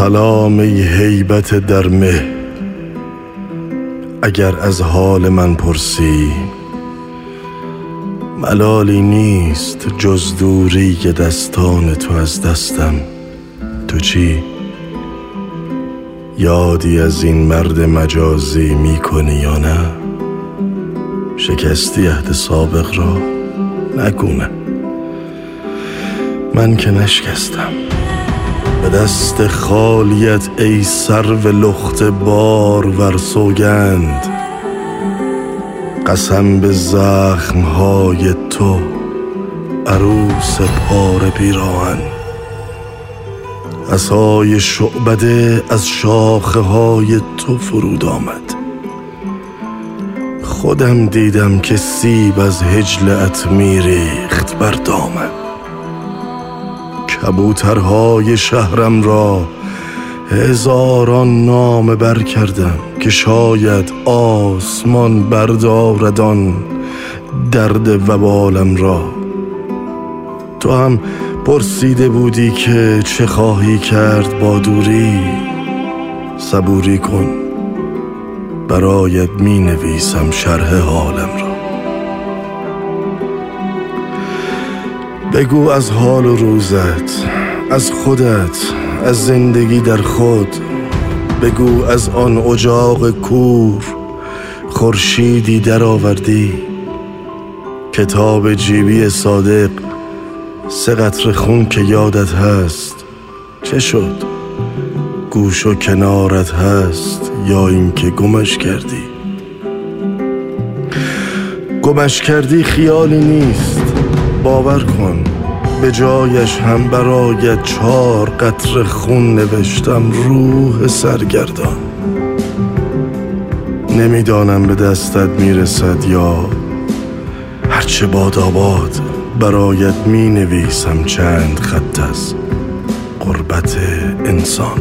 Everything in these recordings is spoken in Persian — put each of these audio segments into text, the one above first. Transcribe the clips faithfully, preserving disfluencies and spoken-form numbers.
سلام ای هیبت در مه، اگر از حال من پرسی ملالی نیست جز دوری که دستان تو از دستم. تو چی؟ یادی از این مرد مجازی میکنی یا نه؟ شکستی عهد سابق را؟ نگونه. من که نشکستم. به دست خالیت ای سرو لخت بار ور سوگند، قسم به زخمهای تو عروس پاره پیراهن. عصای شعبده از شاخه های تو فرود آمد. خودم دیدم که سیب از هجلت میریخت بر دامن. کبوترهای شهرم را هزاران نامه بر کردم که شاید آسمان برداردان درد وبالم را. تو هم پرسیده بودی که چه خواهی کرد با دوری. صبوری کن، برایت می نویسم شرح حالم را. بگو از حال و روزت، از خودت، از زندگی در خود. بگو از آن اجاق کور خورشیدی در آوردی. کتاب جیبی صادق، سه قطره خون که یادت هست. چه شد؟ گوش و کنارت هست یا اینکه گمش کردی؟ گمش کردی خیالی نیست، باور کن. به جایش هم برایت چهار قطره خون نوشتم روح سرگردان. نمیدانم به دستت میرسد یا هرچه باد آباد. برایت می نویسم چند خط از غربت انسان.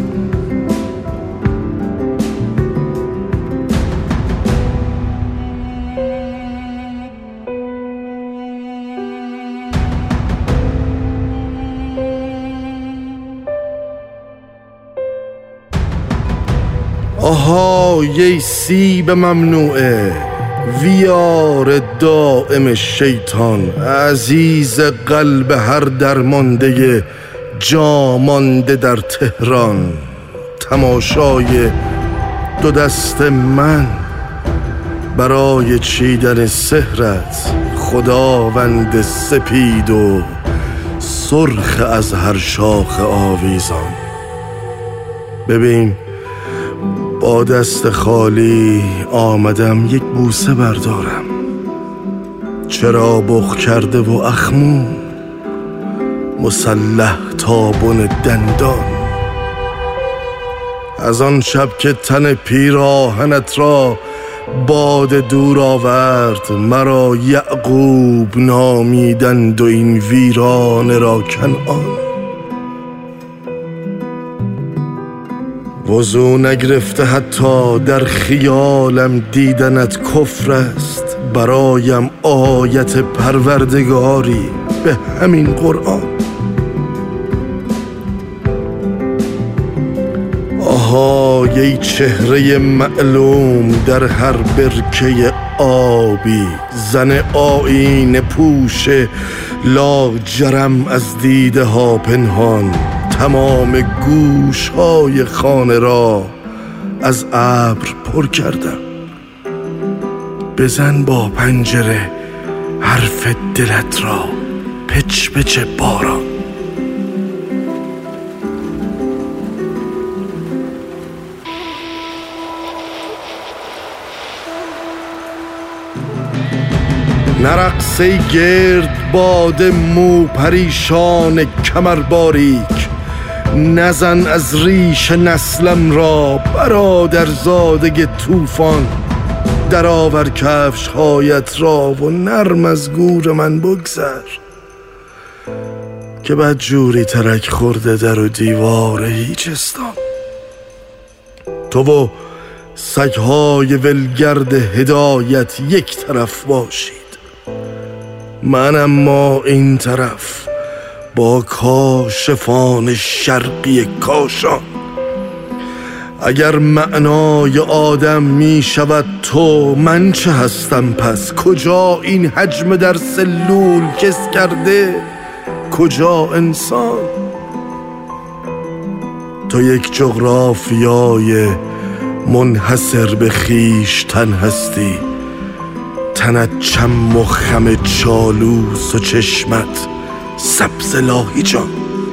آها یه سیب ممنوعه، ویار دائم شیطان، عزیز قلب هر درمانده جامانده در تهران. تماشای دو دست من برای چیدن سحرت، خداوند سپید و سرخ از هر شاخ آویزان. ببین با دست خالی آمدم یک بوسه بردارم. چرا بخ کرده و اخمون مسلح تابون دندان. از آن شب که تن پیراهنت را باد دور آورد، مرا یعقوب نامیدند و این ویرانه را کنعان. وضو نگرفته حتی در خیالم دیدنت کفر است. برایم آیت پروردگاری به همین قرآن. آها یه چهره معلوم در هر برکه آبی، زن آیین پوش لاجرم از دیده ها پنهان. تمام گوش های خانه را از ابر پر کردم. بزن با پنجره حرف دلت را، پچ پچ باران. نرقصی گرد باد مو پریشان کمر باریک. نزن از ریش نسلم را برادر زاده طوفان. در آور کفش هایت را و نرم از گور من بگذر، که بدجوری ترک خورده در و دیوار هیچستان. تو و سگهای ولگرد هدایت یک طرف باشید، من اما این طرف با کاشفان شرقی کاشان. اگر معنای آدم می شود تو، من چه هستم پس؟ کجا این حجم در سلول کس کرده؟ کجا انسان؟ تو یک جغرافیای منحصر به خویشتن هستی، تنت چم و خم چالوس و چشمت سبز لاهیجان.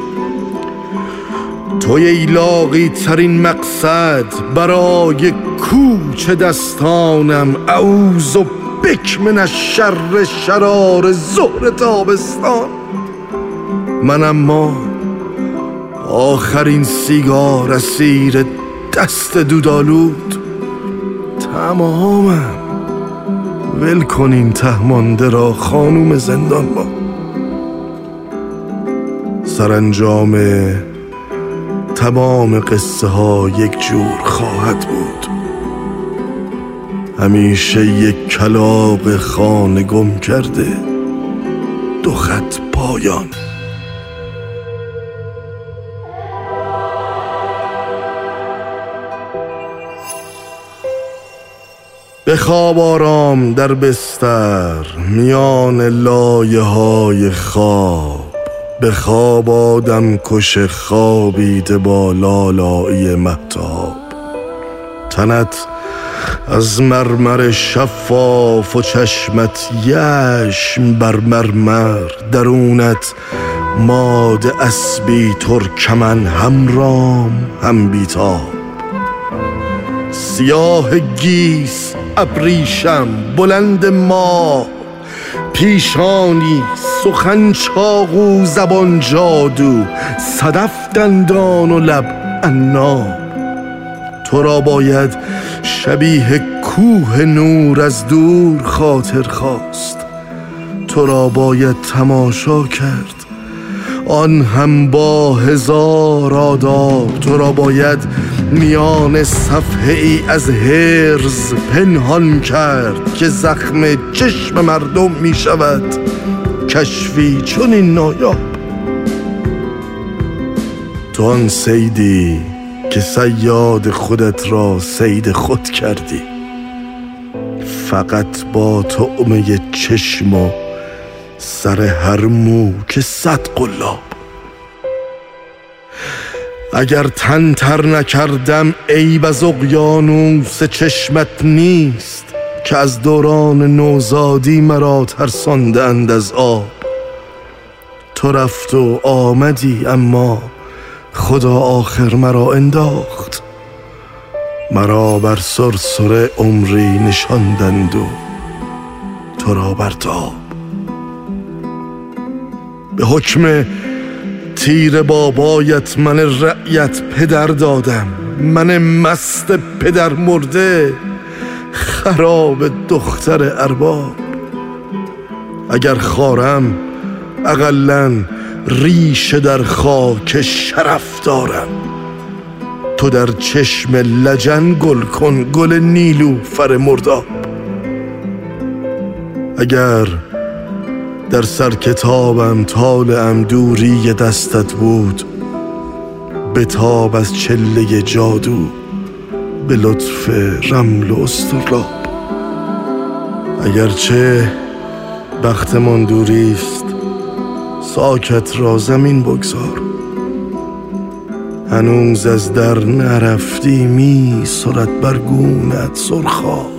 توی ایلاقی ترین مقصد برای کوچ دستانم، اعوذ بک من الشر شرار ظهر تابستان. من اما آخرین سیگار اسیر دست دودالود، تمامم. ول کن این تهمانده را خانوم زندان با. سرانجام تمام قصه ها یک جور خواهد بود، همیشه یک کلاغ خانه گم کرده، دو خط پایان. بخواب آرام در بستر میان لایه های خواب، بخواب آدم کش خوابیده با لالایی مهتاب. تنت از مرمر شفاف و چشمت یشم بر مرمر، درونت ماد اسبی ترکمن، هم رام هم بیتاب. سیاه گیس ابریشم بلند ماه، پیشانی سخن چاقو زبان جادو، صدف دندان و لب عناب. تو را باید شبیه کوه نور از دور خاطر خواست، تو را باید تماشا کرد آن هم با هزار آداب. تو را باید میان صفحه ای از هرز پنهان کرد که زخم چشم مردم می شود کشفی چون این نایاب. تو آن صیدی که صیاد خودت را صید خود کردی، فقط با طعمه چشم و سر هر مو که صد قلاب. اگر تن تر نکردم عیب از اقیانوس چشمت نیست، که از دوران نوزادی مرا ترساندند از آب. تو رفت و آمدی اما خدا آخر مرا انداخت، مرا بر سرسره عمری نشاندند و تو را بر تاب. به حکم تیر بابایت من رعیت پدر دادم، من مست پدر مرده خراب دختر ارباب. اگر خارم اقلاً ریشه در خاک شرف دارم، تو در چشم لجن گل کن گل نیلوفر مرداب. اگر در سر کتابم طالعم دوری دستت بود، به تاب از چله جادو به لطف رمل و استرلاب. اگرچه بختمان دوریست ساکت را زمین بگذار، هنوز از در نرفتی می سرد بر گونت سرخاب.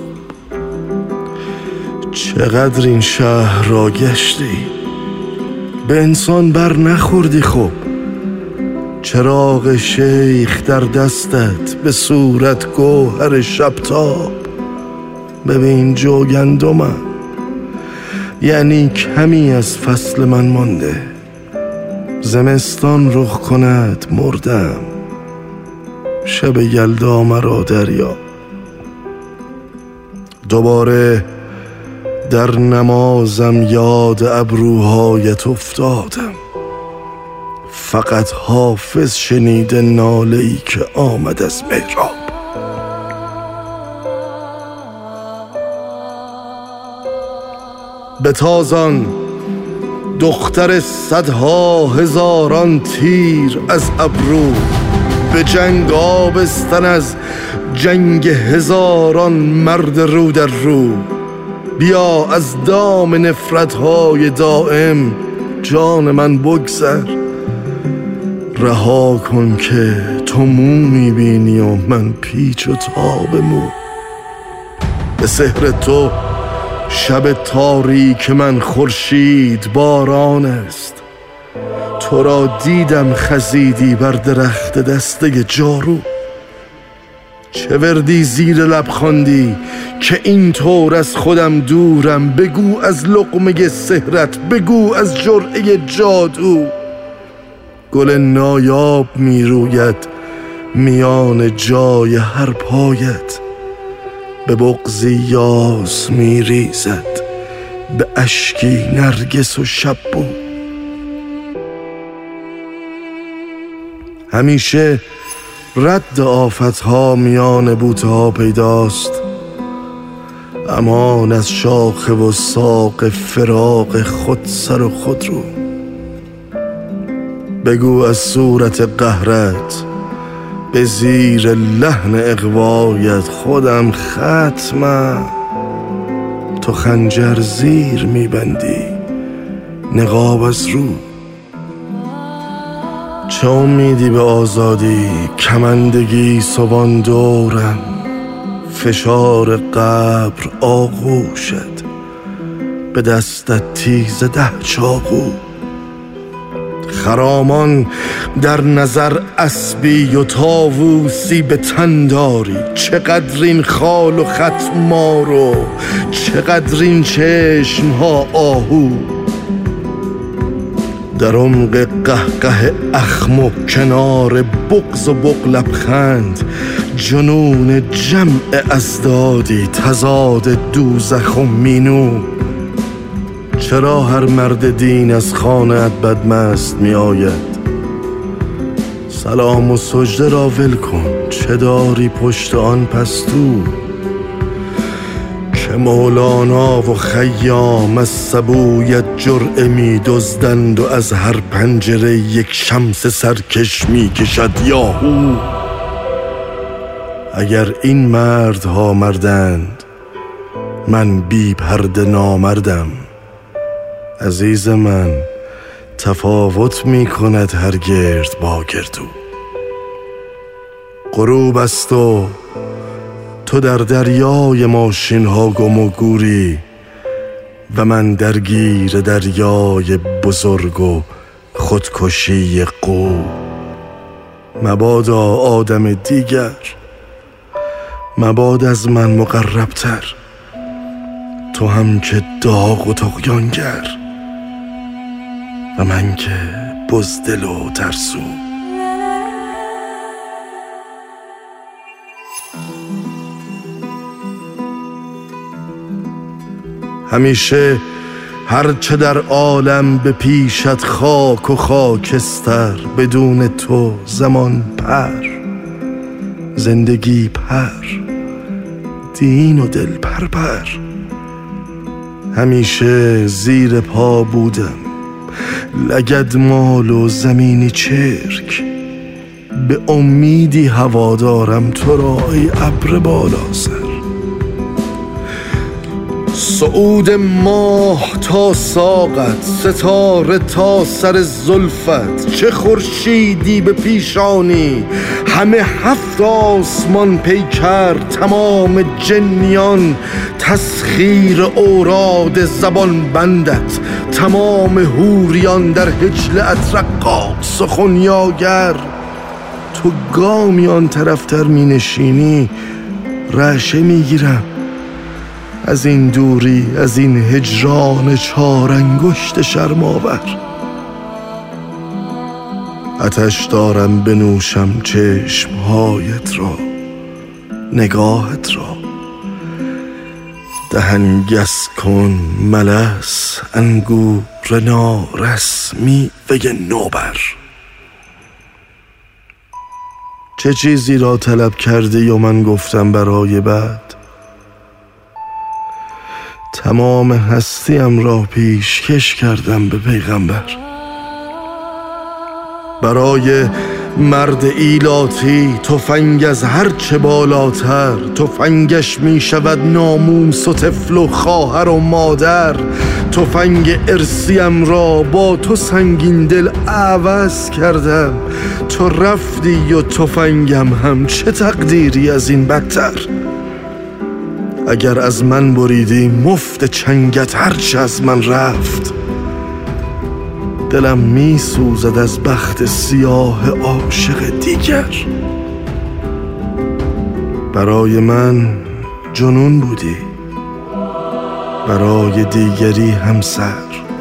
چقدر این شهر را گشتی به انسان بر نخوردی؟ خب چراغ شیخ در دستت به صورت گوهر شبتاب. ببین جوگندمم، یعنی کمی از فصل من مانده، زمستان رخ کند مردم، شب یلدا مرا دریا. دوباره در نمازم یاد ابروهایت افتادم، فقط حافظ شنیده ناله‌ای که آمد از محراب. به تازان دختر صدها هزاران تیر از ابرو، به جنگ آبستن از جنگ هزاران مرد رو در رو. بیا از دام نفرت‌های دائم جان من بگذر. رها کن که تو مو میبینی و من پیچ و تاب مو. به سحر تو شب تاریک من خورشید باران است. تو را دیدم خزیدی بر درخت دسته جارو. چه وردی زیر لب خواندی که این طور از خودم دورم؟ بگو از لقمه سحرت، بگو از جرعه جادو. گل نایاب می روید میان جای هر پایت، به بغضی یاس می ریزد به اشکی نرگس و شبو. همیشه رد آفتها میان بوتها پیداست، امان از شاخه و ساق فراق خود سر و خود رو. بگو از صورت قهرت به زیر لحن اغوایت خودم ختمم. تو خنجر زیر میبندی نقاب از رو. چه امیدی به آزادی کمندگی سبان دورم. فشار قبر آغوشت به دستت تیز ده چاقو. خرامان در نظر اسبی و طاووسی به تن داری. چقدر این خال و خط مارو، چقدر این چشم ها آهو. در عمق قهقه اخم و کنار بغض و بغل لبخند، جنون جمع ازدادی تضاد دوزخ و مینو. چرا هر مرد دین از خانه‌ات بدمست می آید؟ سلام و سجده را ول کن، چه داری پشت آن پستو؟ که مولانا و خیام از سبویت جرعه می دزدند و از هر پنجره یک شمس سرکش می کشد یاهو. اگر این مردها مردند من بی پرده نامردم. عزیز من تفاوت می کند هر گرد با گردو. غروب است و تو در دریای ماشین ها گم و گوری و من درگیر دریای بزرگ و خودکشی قو. مبادا آدم دیگر، مباد از من مقربتر، تو هم که داغ و طغیانگر و من که بزدل و ترسو. همیشه هرچه در عالم به پیشت خاک و خاکستر، بدون تو زمان پر، زندگی پر، دین و دل پر پر. همیشه زیر پا بودم لگد مال و زمینی چرک. به امیدی هوادارم تو را ای ابر بالا سر. صعود ماه تا ساقت، ستاره تا سر زلفت. چه خورشیدی به پیشانی، همه هفت آسمان پیکر. تمام جنیان تسخیر اوراد زبان بندت، تمام حوریان در هجلت رقاص سخنیاگر. تو گامی آن طرفتر می نشینی رعشه می گیرم از این دوری، از این هجران چار انگشت شرم‌آور. آتش دارم بنوشم چشمهایت را، نگاهت را. دهن گس کن ملس انگور نارس میوه نوبر. چه چیزی را طلب کردی و من گفتم برای بعد؟ تمام هستیم را پیشکش کردم به پیغمبر. برای مرد ایلاتی تفنگ از هر چه بالاتر، تفنگش می شود ناموس و طفل و خواهر و مادر. تفنگ ارسیم را با تو سنگین دل عوض کردم، تو رفتی و تفنگم هم، چه تقدیری از این بدتر. اگر از من بریدی مفت چنگت هرچه از من رفت، دلم می سوزد از بخت سیاه عاشق دیگر. برای من جنون بودی، برای دیگری همسر،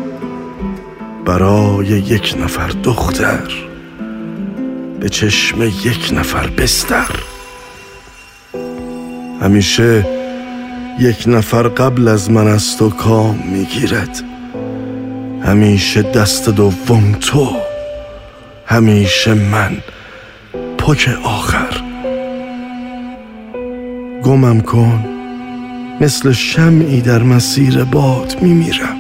برای یک نفر دختر، به چشم یک نفر بستر. همیشه یک نفر قبل از من از تو کام میگیرد، همیشه دست دوم تو، همیشه من پک آخر. گمم کن، مثل شمعی در مسیر باد میمیرم.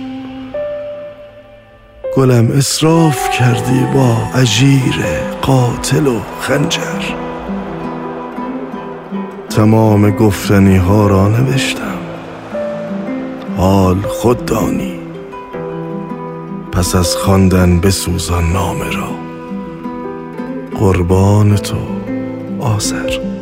گلم اسراف کردی با اژیر قاتل و خنجر. تمام گفتنی ها را نوشتم، حال خود دانی. پس از خواندن بسوزان نامه را، قربان تو آذر.